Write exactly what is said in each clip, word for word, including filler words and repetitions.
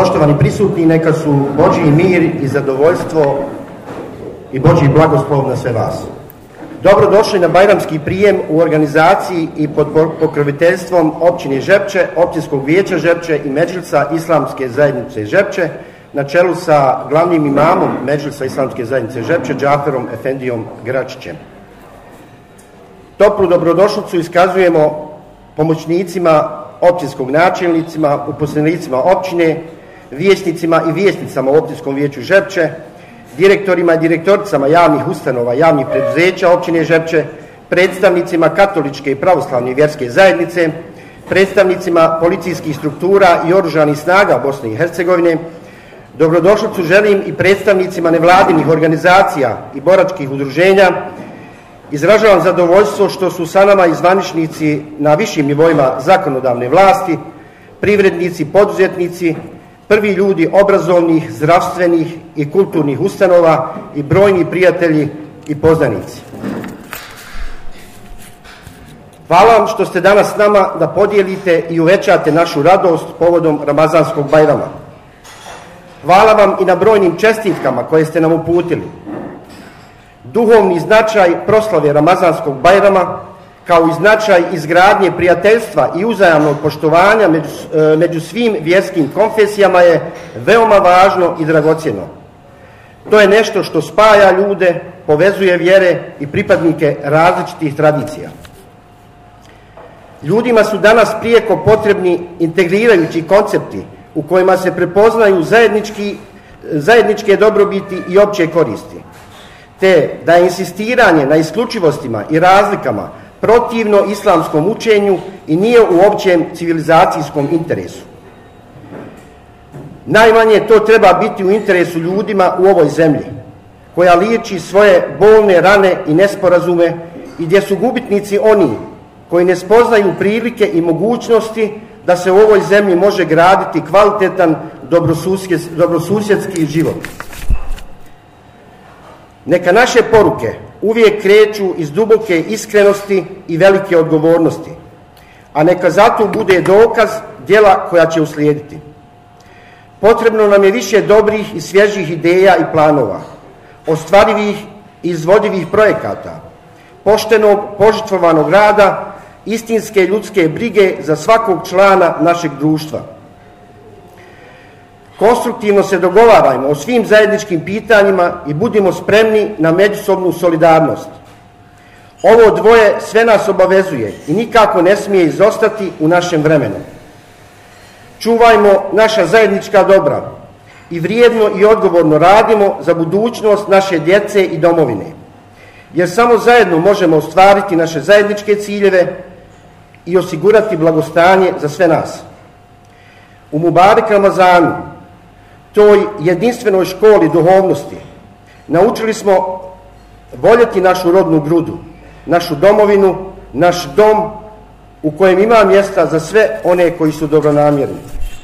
Poštovani prisutni, neka su Božji mir i zadovoljstvo i Božji blagoslov na sve vas. Dobrodošli na bajramski prijem u organizaciji i pod pokroviteljstvom općine Žepče, općinskog vijeća Žepče i Medžlisa Islamske zajednice Žepče, na čelu sa glavnim imamom Medžlisa Islamske zajednice Žepče, Džaferom Efendijom Gračićem. Toplu dobrodošlicu iskazujemo pomoćnicima općinskog načelnicima, uposlenicima općine, vijećnicima i vijećnicama u općinskom vijeću Žepče, direktorima i direktoricama javnih ustanova, javnih preduzeća općine Žepče, predstavnicima katoličke i pravoslavne vjerske zajednice, predstavnicima policijskih struktura i oružanih snaga Bosne i Hercegovine. Dobrodošlicu želim i predstavnicima nevladinih organizacija i boračkih udruženja. Izražavam zadovoljstvo što su sa nama i zvaničnici na višim nivoima zakonodavne vlasti, privrednici, poduzetnici, prvi ljudi obrazovnih, zdravstvenih i kulturnih ustanova i brojni prijatelji i poznanici. Hvala vam što ste danas s nama da podijelite i uvećate našu radost povodom Ramazanskog bajrama. Hvala vam i na brojnim čestitkama koje ste nam uputili. Duhovni značaj proslave Ramazanskog bajrama, kao i značaj izgradnje prijateljstva i uzajamnog poštovanja među, među svim vjerskim konfesijama je veoma važno i dragocjeno. To je nešto što spaja ljude, povezuje vjere i pripadnike različitih tradicija. Ljudima su danas prijeko potrebni integrirajući koncepti u kojima se prepoznaju zajednički, zajedničke dobrobiti i opće koristi, te da je insistiranje na isključivostima i razlikama protivno islamskom učenju i nije u općem civilizacijskom interesu. Najmanje to treba biti u interesu ljudima u ovoj zemlji, koja liječi svoje bolne rane i nesporazume i gdje su gubitnici oni koji ne spoznaju prilike i mogućnosti da se u ovoj zemlji može graditi kvalitetan dobrosusjedski život. Neka naše poruke uvijek kreću iz duboke iskrenosti i velike odgovornosti, a neka zato bude dokaz djela koja će uslijediti. Potrebno nam je više dobrih i svježih ideja i planova, ostvarivih i izvodivih projekata, poštenog, požrtvovanog rada, istinske ljudske brige za svakog člana našeg društva. Konstruktivno se dogovarajmo o svim zajedničkim pitanjima i budimo spremni na međusobnu solidarnost. Ovo dvoje sve nas obavezuje i nikako ne smije izostati u našem vremenu. Čuvajmo naša zajednička dobra i vrijedno i odgovorno radimo za budućnost naše djece i domovine, jer samo zajedno možemo ostvariti naše zajedničke ciljeve i osigurati blagostanje za sve nas. U Mubarek Ramazanu, toj jedinstvenoj školi duhovnosti, naučili smo voljeti našu rodnu grudu, našu domovinu, naš dom u kojem ima mjesta za sve one koji su dobronamjerni.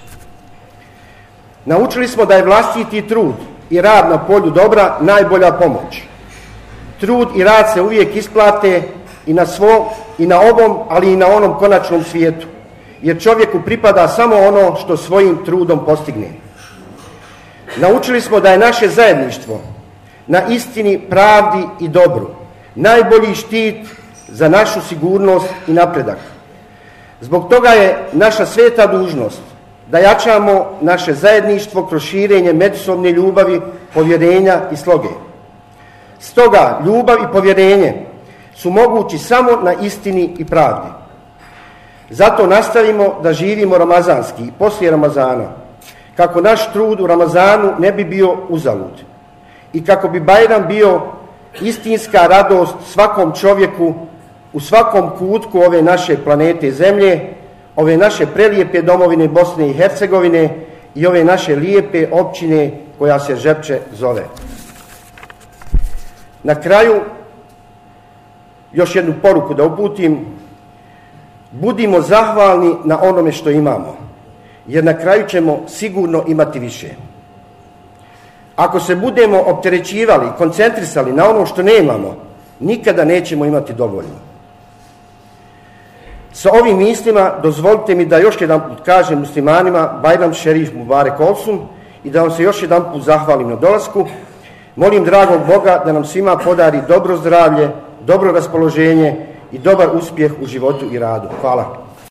Naučili smo da je vlastiti trud i rad na polju dobra najbolja pomoć. Trud i rad se uvijek isplate i na svom, i na ovom, ali i na onom konačnom svijetu, jer čovjeku pripada samo ono što svojim trudom postigne. Naučili smo da je naše zajedništvo na istini, pravdi i dobru najbolji štit za našu sigurnost i napredak. Zbog toga je naša sveta dužnost da jačamo naše zajedništvo kroz širenje međusobne ljubavi, povjerenja i sloge. Stoga ljubav i povjerenje su mogući samo na istini i pravdi. Zato nastavimo da živimo ramazanski i poslije Ramazana, kako naš trud u Ramazanu ne bi bio uzalud i kako bi Bajram bio istinska radost svakom čovjeku u svakom kutku ove naše planete Zemlje, ove naše prelijepe domovine Bosne i Hercegovine i ove naše lijepe općine koja se Žepče zove. Na kraju još jednu poruku da uputim: budimo zahvalni na onome što imamo, jer na kraju ćemo sigurno imati više. Ako se budemo opterećivali, koncentrisali na ono što nemamo, nikada nećemo imati dovoljno. Sa ovim mislima dozvolite mi da još jedan put kažem muslimanima Bajram Šerif Mubarek Olsun i da vam se još jedan put zahvalim na dolasku. Molim dragog Boga da nam svima podari dobro zdravlje, dobro raspoloženje i dobar uspjeh u životu i radu. Hvala.